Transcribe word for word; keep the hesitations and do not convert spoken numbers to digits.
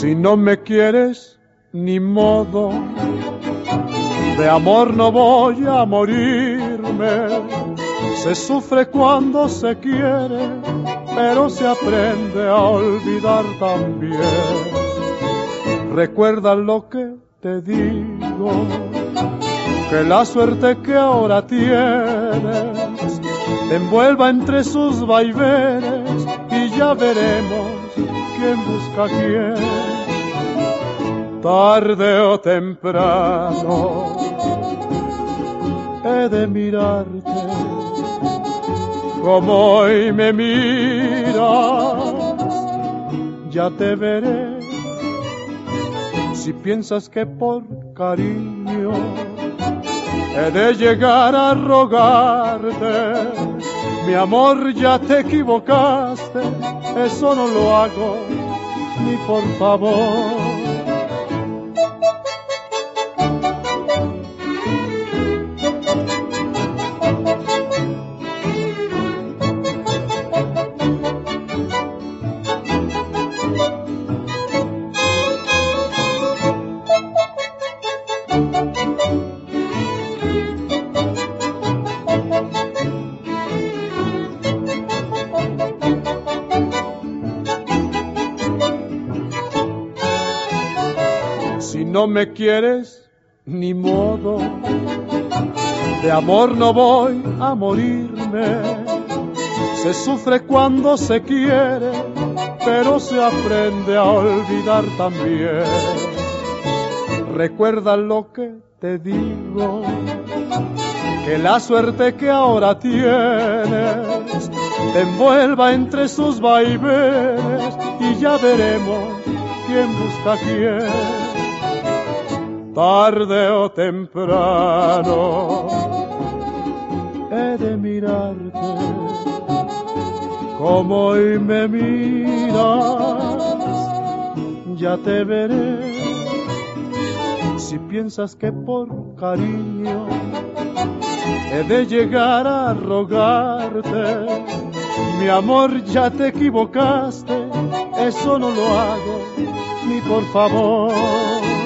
Si no me quieres, ni modo, de amor no voy a morirme. Se sufre cuando se quiere, pero se aprende a olvidar también. Recuerda lo que te digo, que la suerte que ahora tienes te envuelva entre sus vaivenes y ya veremos quién busca a quién. Tarde o temprano he de mirarte como hoy me miras, ya te veré. Si piensas que por cariño he de llegar a rogarte, mi amor, ya te equivocaste, eso no lo hago ni por favor. Si no me quieres, ni modo, de amor no voy a morirme. Se sufre cuando se quiere, pero se aprende a olvidar también. Recuerda lo que te digo, que la suerte que ahora tienes te envuelva entre sus vaivenes y ya veremos quién busca a quién. Tarde o temprano he de mirarte como hoy me miras, ya te veré. Si piensas que por cariño he de llegar a rogarte, mi amor, ya te equivocaste, eso no lo hago ni por favor.